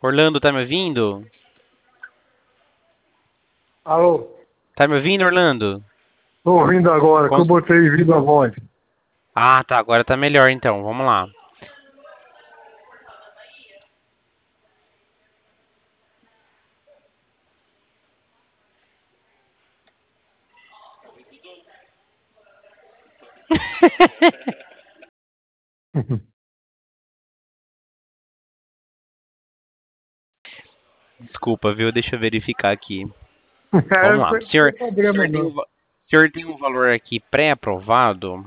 Orlando, tá me ouvindo? Alô, Tá me ouvindo, Orlando? tô ouvindo agora, que eu Cons- botei viva voz. Ah, tá, agora tá melhor então, vamos lá. Desculpa, viu? Deixa eu verificar aqui. É, Vamos não lá. tem problema não. Senhor tem um valor aqui pré-aprovado?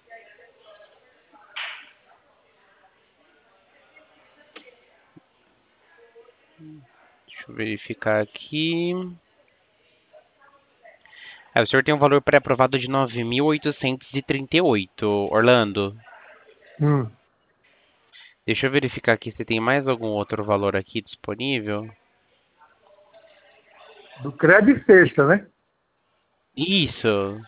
Deixa eu verificar aqui. O senhor tem um valor pré-aprovado de 9.838, Orlando. Hum, Deixa eu verificar aqui se tem mais algum outro valor aqui disponível. do crédito sexta, né? Isso.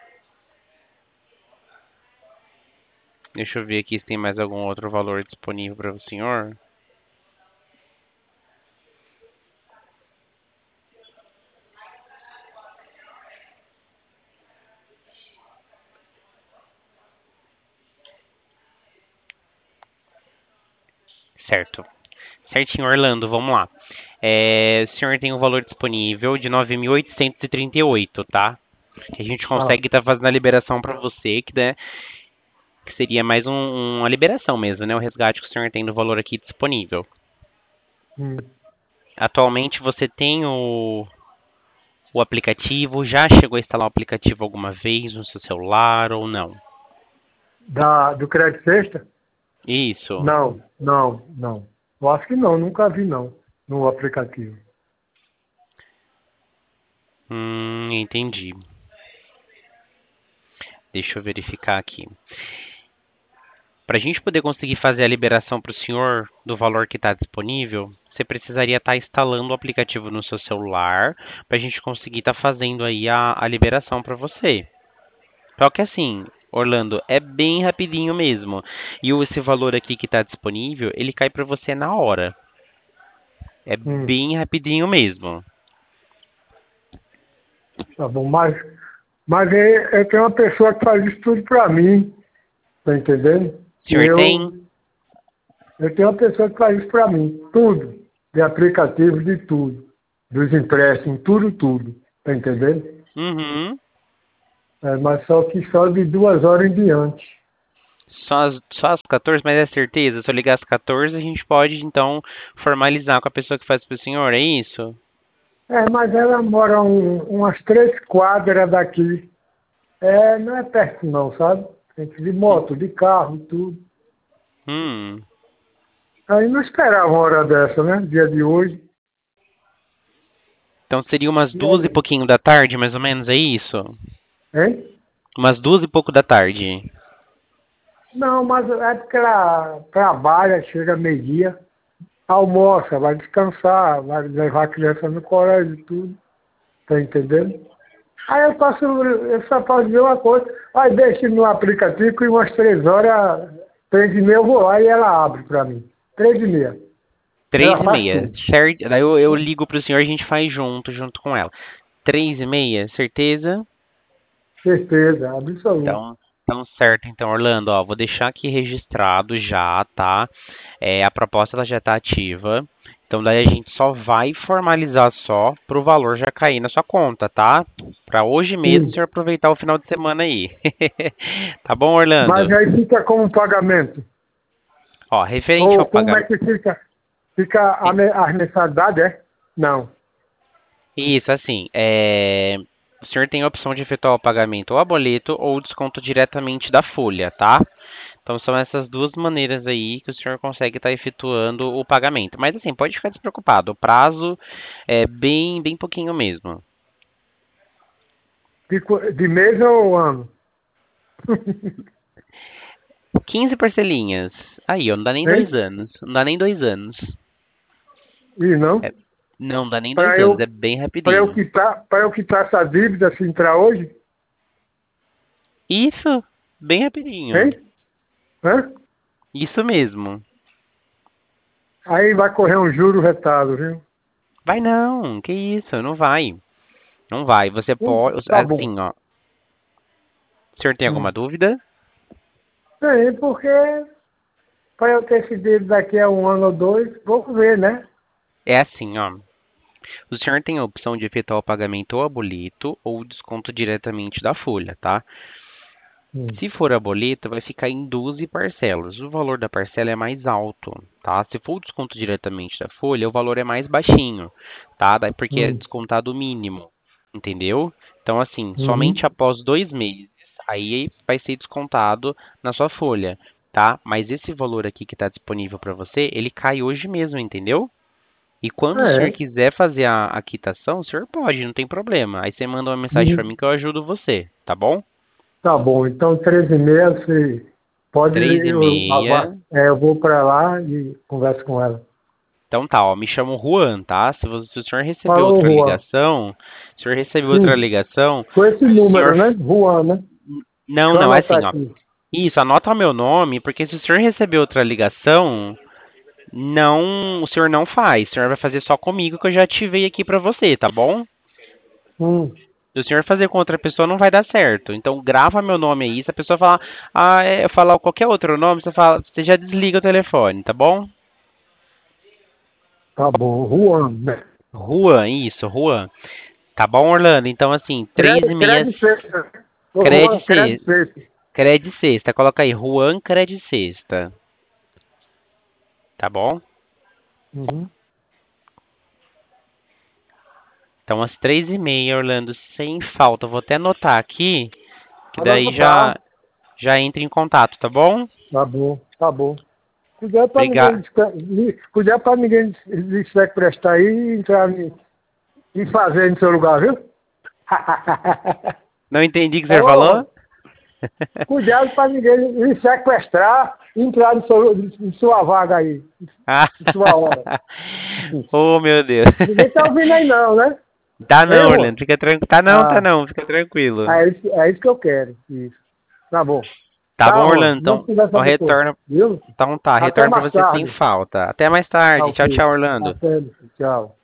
Deixa eu ver aqui se tem mais algum outro valor disponível para o senhor. Certo. Certinho, Orlando, vamos lá. O senhor tem um valor disponível de 9.838, tá? Que a gente Ah, consegue estar fazendo a liberação para você, que, né, que seria mais uma liberação mesmo, né? O resgate que o senhor tem do valor aqui disponível. hum. Atualmente você tem o aplicativo, já chegou a instalar o aplicativo alguma vez no seu celular ou não? Do crédito sexta? Isso. Não. Eu acho que não, nunca vi não, no aplicativo. Entendi. Deixa eu verificar aqui. Para a gente poder conseguir fazer a liberação para o senhor do valor que está disponível, você precisaria estar instalando o aplicativo no seu celular para a gente conseguir estar fazendo aí a liberação para você. Só que assim, Orlando, é bem rapidinho mesmo. E esse valor aqui que está disponível, ele cai para você na hora. É Hum, bem rapidinho mesmo. tá bom, mas eu tenho uma pessoa que faz isso tudo pra mim, tá entendendo? O E senhor tem? eu tenho uma pessoa que faz isso pra mim, tudo, de aplicativo, de tudo, dos empréstimos, tudo, tá entendendo? Uhum. É, mas só de 2 horas em diante. Só as 14, mas é certeza? Se eu ligar às 14, a gente pode então formalizar com a pessoa que faz pro senhor, é isso? É, mas ela mora umas 3 quadras daqui. É, não é perto não, sabe? Tem que ir de moto, de carro, tudo. Hum. Aí não esperava uma hora dessa, né? Dia de hoje. Então seria umas E 2 e aí? pouquinho da tarde, mais ou menos, é isso? Hein? Umas 2 e pouco da tarde. Não, mas é porque ela trabalha, chega meio-dia, almoça, vai descansar, vai levar a criança no colégio e tudo. Tá entendendo? Aí eu só posso dizer uma coisa, aí deixa no aplicativo e umas 3 horas, 3h30 eu vou lá e ela abre pra mim. 3h30. Três Ela e faz meia, tudo. certo? Daí eu ligo pro senhor e a gente faz junto com ela. 3h30, certeza? Certeza, absoluta. Então certo, então, Orlando, ó, vou deixar aqui registrado já, tá? A proposta ela já tá ativa. Então daí a gente só vai formalizar só pro valor já cair na sua conta, tá? Pra hoje mesmo o Sim. senhor aproveitar o final de semana aí. Tá bom, Mas Orlando? aí fica como pagamento. Ó, referente Ou ao como é pagamento. que fica? Fica as mensalidades, é? Não. Isso, assim, o senhor tem a opção de efetuar o pagamento ou a boleto ou o desconto diretamente da folha, tá? Então são essas duas maneiras aí que o senhor consegue estar efetuando o pagamento. Mas assim, pode ficar despreocupado, o prazo é bem pouquinho mesmo. De mês ou ano? 15 parcelinhas. Aí, ó, não dá nem dois Hein? anos. Não dá nem 2 anos. E não? É, não dá nem Para 2 anos, é eu, bem para eu rapidinho. quitar, para eu quitar essa dívida se entrar hoje? Isso, bem rapidinho. Hein? Hã? Isso mesmo. Aí vai correr um juro retado, viu? Vai não, que isso, não vai. Não vai. Você pode, Tá bom. assim, ó. O senhor tem Hum. alguma dúvida? Sim, porque para eu ter esse dinheiro daqui a 1 ano ou 2, vou ver, né? É assim, ó. O senhor tem a opção de efetuar o pagamento ou a boleto ou o desconto diretamente da folha, tá? Hum. Se for a boleto, vai ficar em 12 parcelas. O valor da parcela é mais alto, tá? Se for o desconto diretamente da folha, o valor é mais baixinho, tá? Porque é Hum. descontado o mínimo, entendeu? Então, assim, Uhum. somente após 2 meses, aí vai ser descontado na sua folha, tá? Mas esse valor aqui que está disponível para você, ele cai hoje mesmo, entendeu? E quando o senhor É. quiser fazer a quitação, o senhor pode, não tem problema. Aí você manda uma mensagem para Uhum. mim que eu ajudo você, tá bom? Tá bom, então 13h30 você pode. Três e meia. Eu vou para lá e converso com ela. Então tá, ó, me chamo Juan, tá? Se o senhor receber Falou, outra Juan. ligação, se o senhor receber outra Sim, ligação, com esse o senhor... número, né? Juan, né? Não, Deixa eu não, é anotar assim, ó. aqui. Isso, anota o meu nome, porque se o senhor receber outra ligação, não, o senhor não faz. O senhor vai fazer só comigo que eu já ativei aqui pra você, tá bom? Hum. Se o senhor fazer com outra pessoa, não vai dar certo. Então, grava meu nome aí. Se a pessoa falar, falar qualquer outro nome, você já desliga o telefone, tá bom? Tá bom, Juan, né? Juan, isso, Juan. Tá bom, Orlando? Então, assim, três e meia, Crede sexta. Ô, Juan, crede crede sexta. sexta. Crede sexta. Coloca aí, Juan Crede sexta. Tá bom? Uhum. Então, às 3h30, Orlando, sem falta. Eu vou até anotar aqui, que Pode daí anotar. já entra em contato, tá bom? Tá bom, tá bom. Cuidado para ninguém, Obrigado. cuidado para ninguém se sequestrar aí e entrar e fazer no seu lugar, viu? Não entendi o que o senhor Ô, falou? cuidado para ninguém lhe sequestrar e entrar em sua vaga aí, Ah. em sua hora. Oh, meu Deus. Ninguém tá ouvindo aí não, né? Tá Hein, não, Juan? Orlando. Fica tranquilo. Tá não, tá Ah, não. Fica tranquilo. é isso que eu quero. Isso. Tá bom. Tá bom, Tá, Juan. Orlando? Vamos Então conversar depois. retorna. Viu? Então tá, Até retorna pra mais você sem tarde. falta. Até mais Tá tarde. Tchau, ok. tchau, Orlando. Até. Tchau.